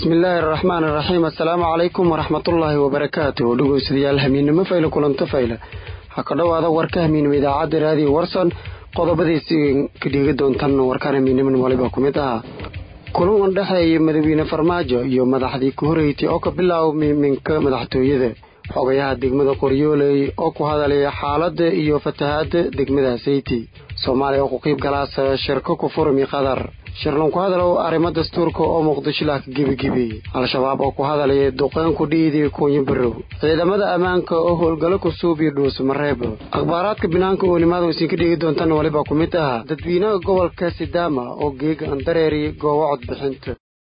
bismillaahi raxmaani raxiim assalaamu calaykum waraxmatullaahi wabarakaatuh dhegeystayaal hamiinimo fayla kulanto fayla ha ka dhowaada warka hamiinimo idaacadda raadiyo warsan qodobadiisi ka dhigi doontan warkaan hamiinimo waliba ku mid ah kulan u dhexeeya madaxweyne farmaajo iyo madaxdii ku horeeyay oo ka bilaabmay minka madaxtooyada xogayaha degmada Qoryooley oo ku hadalaya xaaladda iyo fatahaadda degmada Sayti Soomaaliya oo ku qayb galaasa shirka ku furmi qadar shirlan ku hadalo arrimo dastuurka oo Muqdisho la gibigibay al-shabaab oo ku hadalaya duqeyn ku dhiiday Koonyo Barrow ciidamada ammaanka oo howlgalo ku suubiyo dhuus mareeb akhbaaraadka binaanka oo nimaada isin ka dhigi doontaan waliba ku mid ah dadweynaha gobolka Sidaama oo geega andareeri goobo cod bixinta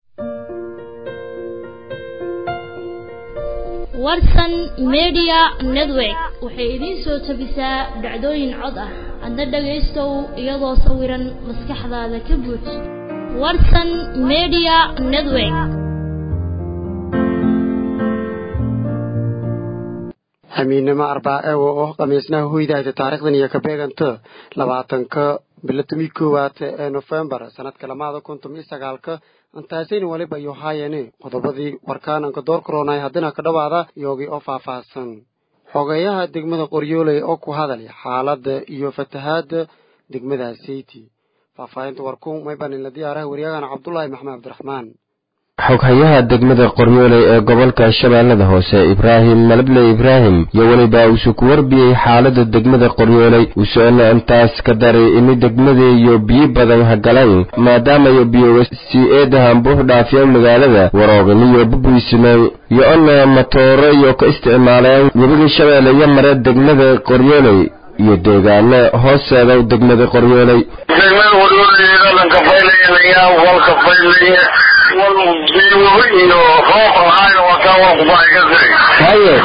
warsan media network waxay idin soo tabisaa dhacdooyin cod ah hadda dhageystow iyadoo sawiran maskaxdaada ka buux warsan media network hamiinimo arbaaco oo khamiisnaha hoydaayda taariikhdan iyo ka beeganta 20ka bilatumii koowaad ee November sanadka 2019 antaasina waliba iyo haayane qodobadii warkaanka door koronay hadana ka dhawaada yoogi oo faahfaahsan xogayaha degmada Qoryooley oo ku hadalay xaaladda iyo fatahaadda degmada Sayti faahfaahinta warkuun may baan la diyaarahay wariyahana Cabdullaahi Maxamed Cabdiraxmaan xoghayaha degmada Qoryooley ee gobolka Shabeellada Hoose Ibraahim Malable Ibraahim iyo waliba uu ku warbiyay xaaladda degmada Qoryooley uu soo intaas ka daray in degmada iyo biyo badan hagalaan maadaama ay biyo si eedahan buux dhaafiyay magaalada Waroogniyo bubuisnay iyo ana matooro iyo ka isticmaalaan webiga Shabeelle iyo mareed degmada Qoryooley iyo deegaano hooseeda degmada Qoryooley ka faylayaa walka faylaya والبيوهي وفوقها وكاوة بايكسي هاي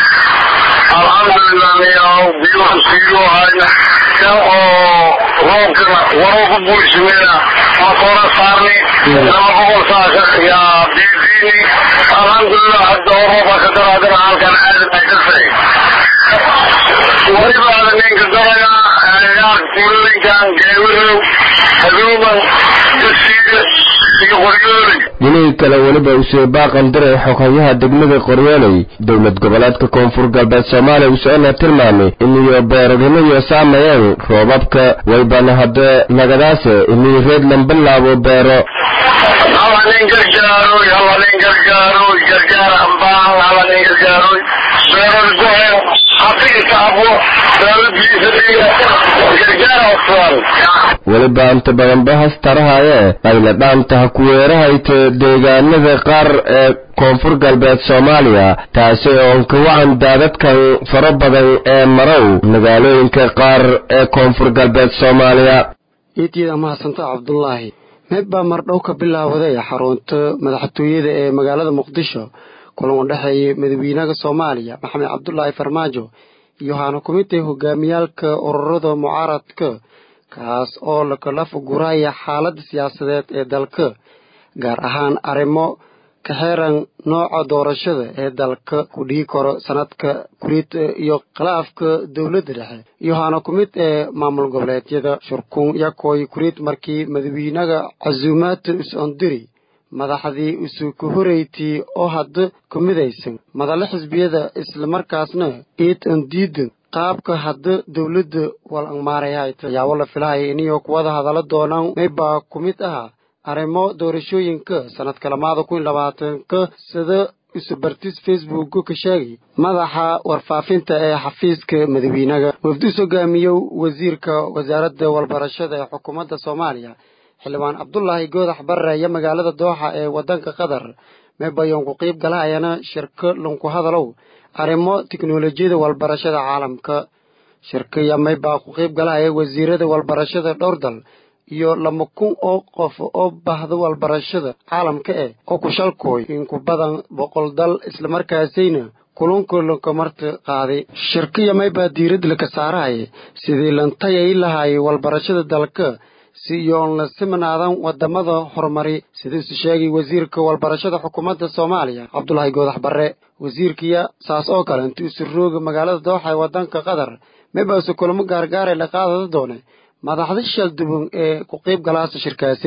الحمد لله يا بيوه سيروها كاوة روكنا وروك بوشمينا مطورة صارني لما بقول ساشق يا بيزيني الحمد لله حتى وروبا كتر هذا العالم كان عادل بايكسي وريبا هذا نينك الدرجة يا كيلوين كان جايوه هذوبا تسير inay kala waliba u soo baaqan diray xogayaha degmada Qoryooley dawlad goboleedka koonfur galbeed Soomaaliya uu soo tilmaamay inuu beerogimo iyo saameeyay roobabka waybana hadda nagadaas inuu reed lambilaabo beero halanin gargaaro gargaar ambaan halanin gargaaro beero go'ay xaqiiqo abo beero biisadiga gargaar afwan waliba inta badan bahas tarahaye ay la dhaantaha ku weerahayta deegaanada qaar ee koonfur galbeed Soomaaliya taasi oo ka wacan daadadkan faro badan ee marow magaalooyinka qaar ee koonfur galbeed Soomaaliya iidiyada mahadsanto Cabdullaahi meeba mardhow ka bilaawday xarunta madaxtooyada ee magaalada Muqdisho kulan u dhaxeeyay madaxweynaha Soomaaliya Maxamed Cabdullaahi Farmaajo iyo hana kumitee hogaamiyalka ururada mucaaradka kaas oo la kala fuguraya xaaladda siyaasadeed ee dalka gaar ahaan arrimo ka xeeran nooca doorashada ee dalka ku dhigi karo sanadka kuriid iyo khilaafka dawladda dhexe iyo hana kumid ee maamul goboleedyada shirkun yakooy kuriid markii madaxweynaha casuumaad usondiri madaxdii isu ku horeeyay oo hadda ku midaysan madaxda xisbiyada isla markaasna diidan qaabka hadda dawladda wal amaarayayta yaa wala filahay inuu ku wada hadalo doonaan mayba ku mid ah arrimo doorashooyinka sanadka 2020 sida isu bartis Facebook ka sheegay madaxa warfaafinta ee xafiiska madaxweynaha wafdi hogaamiyo wasiirka wasaaradda walbarashada ee xukuumadda Soomaaliya xildhibaan Cabdullaahi Goodax Barre iyo magaalada Dooxa ee wadanka Qatar mayba yoon ku qayb galayana shirka lunku hadalow arrimo tiknoolajiyada walbarashada caalamka shirkaya mayba ku qayb galaya wasiirada walbarashada dhowr dal iyo 2,000 oo qof oo bahda walbarashada caalamka oo ku shalkooy in ku badan 100 dal isla markaasina kulanka marti qaaday shirkaya mayba diiradda ka saaraya sidii lantay lahaay walbarashada dalka si yoon la simanaadan wadamada horumari sidii sheegay wasiirka walbarashada xukuumadda Soomaaliya Cabdullaahi Goodax Barre wasiirkiya saas oo kale intuu sirrooga magaalada Dooxa ee wadanka Qatar mayba kulamo gaargaar la qaadado doonay madaxda shaldubun ee ku qayb galaasa shirkaasay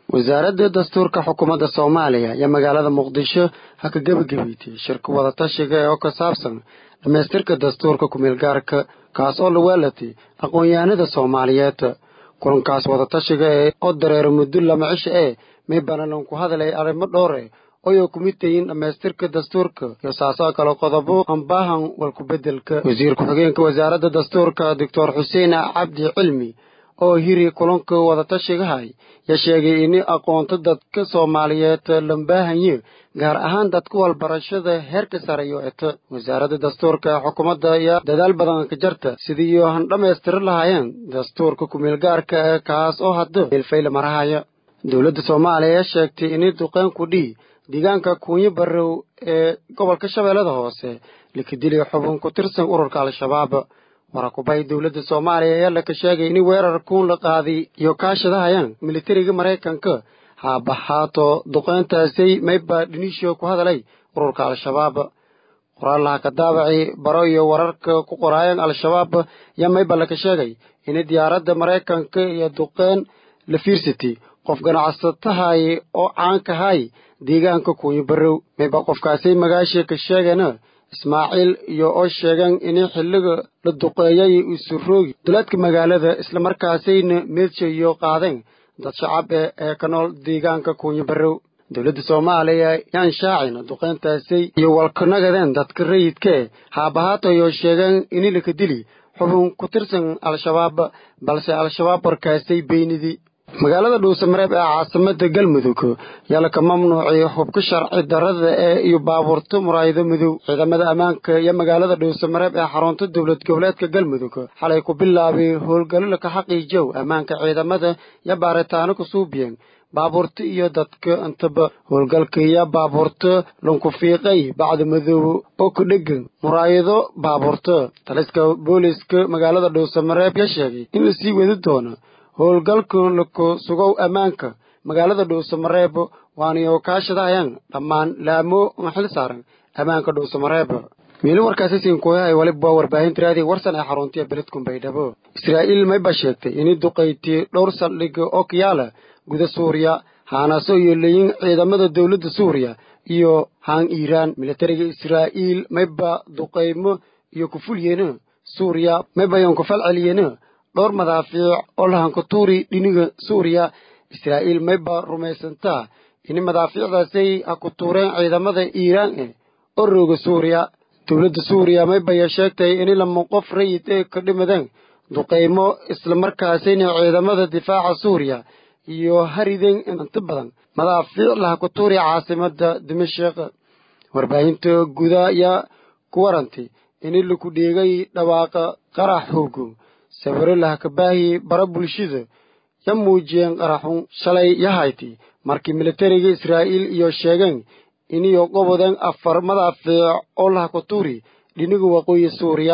wasaaradda dastuurka xukuumadda Soomaaliya iyo magaalada Muqdisho ha ka gabagabeeyay shirka wada tashiga oo ka saabsan dhamaystirka dastuurka ku-meel gaarka kaas oo la waalatay aqoon-yahanada Soomaaliyeed kulankaas wada tashiga oo dareero muddo lama cisho may banaanku ku hadalay arrimo dhowr oo ku mid yihiin dhamaystirka dastuurka iyo saasaha kala qodobo aan baahan wal ku bedelka wasiir ku-xigeenka wasaaradda dastuurka Dr. Xuseen Cabdi Cilmi oo hiri kulanka wada tashiga ya sheegay in aqoonta dadka Soomaaliyeed la baahan yahay gaar ahaan dadka walbarashada heerka sare iyo wasaaradda dastuurka xukuumadda ayaa dadaal badan ka jirta sidii aan dhamaystir lahaayeen dastuurka ku-meel gaarka kaas oo hadda ilfayl marahaya dawladda Soomaaliya sheegtay in duqaan ku deegaanka Kuunyo Barrow ee gobolka Shabeellada Hoose la ka dilay xubin ku tirsan ururka Al-Shabaab warakubay dawladda Soomaaliya ayaa la ka sheegay in weerar kuun la qaaday iyo kaashadahayaan militariga Mareykanka ha baxaato duqaantaasi mayba dhinisho ku hadalay ururka Al-Shabaab qoraalaha ka daabacay baro iyo wararka ku qorayaan Al-Shabaab yaa mayba la ka sheegay in diyaaradda Mareykanka iyo duqaan la fiirsatay qof ganacsatahay oo caan ka hay deegaanka Kuunyo Barrow mayba qofkaasi magaasha ka sheegana Ismaaciil iyo oo sheegan in xilliga la duqeeyay uu suroogi duleedka magaalada isla markaasina meesha iyo qaadeen dad shacab ee ka nool deegaanka Kuunyo Barrow dawladda Soomaaliya yaan shaacin duqeyntaasi iyo walkanagadeen dadka rayidka haabahaato iyo sheegan in la ka dili xubin ku tirsan Al-Shabaab balse Al-Shabaab warkaasay beenidii magaalada Dhuusamareeb ee caasimada Galmudug yaa la ka mamnuucay hubka sharci darrada iyo baabuurta muraayado madow ciidamada ammaanka iyo magaalada Dhuusamareeb ee xarunta dawlad goboleedka Galmudug xalay ku bilaabay howlgal la ka xaqiijiyo ammaanka ciidamada iyo baaritaano ku suubiyeen baabuurta iyo dadka intaba howlgalka iyo baabuurta lanku fiiqay bacda madow oo ku dhegan muraayado baabuurta taliska booliska magaalada Dhuusamareeb ya sheegay in la sii wadi doono howlgalka la ku sugow ammaanka magaalada Dhuusamareeb waana kaashadayaan dhammaan laamo xil saaran ammaanka Dhuusamareeb meelo warkaasi siin ku yahay waliba warbaahinta raadi warsan ee xarunta beledkum Baydhabo Israa'iil may basheegtay in duqeyti dhowr saldhig oo kiyaala guda Suuriya haanaso iyo leeyin ciidamada dawladda Suuriya iyo haan Iiraan militariga Israa'iil may ba duqeymo iyo ku fuliyeen Suuriya may bayan ku falceliyeen dhowr madaafiic oo lahan ku tuuri dhiniga Suuriya Israa'iil may ba rumaysantaa in madaafiicdaasi ku tuureen ciidamada Iiraan oo rooga Suuriya dawladda Suuriya may ba sheegtay in lama qof rayid ka dhimadeen duqeymo isla markaasina ciidamada difaaca Suuriya iyo harideen inta badan madaafiic la ku tuuri caasimada Dimashq warbaahinta gudaha ya ku warantay in la ku dhigay dhawaaqa qarax hoogo sawiro la ka baahi bara bulshada ya muujiyeen qaraxun shalay yahayti markii militariga Israa'iil iyo sheegeen in iyo qobodan afar madaafiic oo la ku tuuri dhiniga waqooyi Suuriya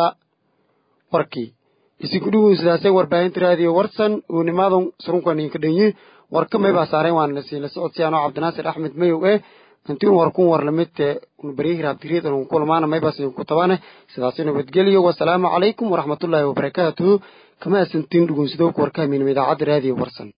warkii isigu sidaasay warbaahinta raadiyo warsan oo nimaadon surunkan ka dhanyi warka may baa saareen waan la siinay socodsiyaano Cabdinaasir Axmed Mayow intii warkun war lamid un bariir abdireed oo kulmaana may baa siin ku tabaana sidaas nabadgeliyo wassalaamu calaykum waraxmatullaahi wabarakaatuh kama asantiin dhugunsido warka min idaacada raadiyo warsan